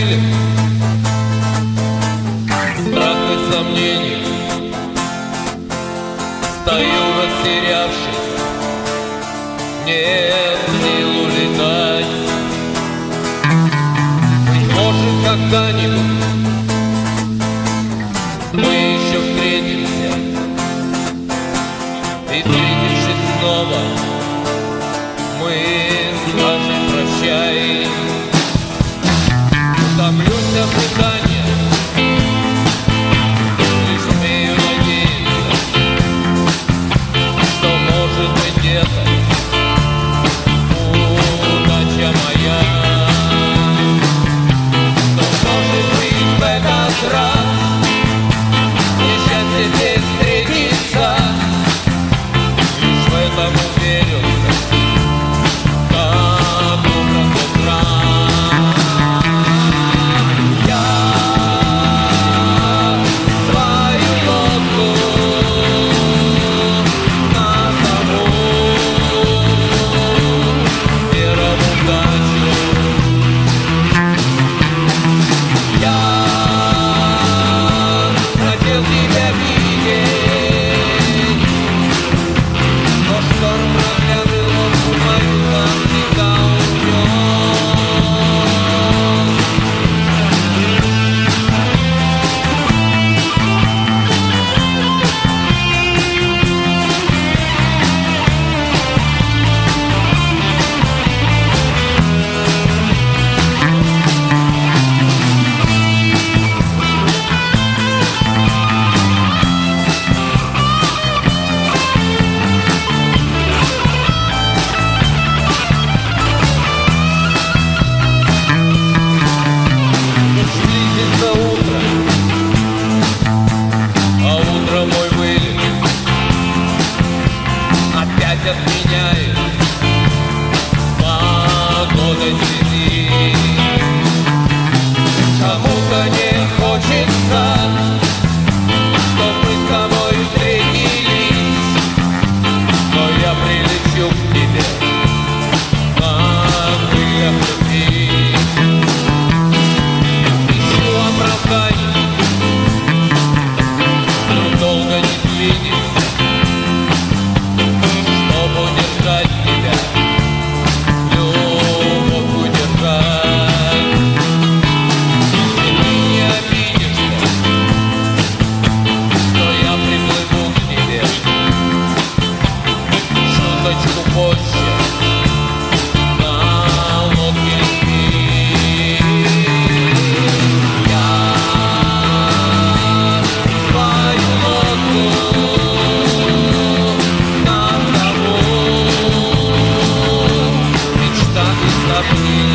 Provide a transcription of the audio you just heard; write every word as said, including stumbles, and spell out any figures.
были страх и сомнения. Стою растерявшись, нет сил улетать. Быть может, когда-нибудь мы еще встретимся, и встретившись снова, мы скажем прощай. Утомлюсь ожидания, лишь смею надеяться, что может быть где-то удача моя, что может быть в этот раз несчастье здесь встретится. Лишь в этом уверился, как утром с утра. Отменяет с погодой цветы. Кому-то не хочется, чтоб мы с тобой встретились, но я прилечу к тебе на крыльях любви. Ищу оправданий, но долго не свидится, удержать тебя, любовь удержать. И ты не обидишься, что я приплыву к тебе чуточку позже на лодке любви. Я свою лодку назову мечтами с тобой.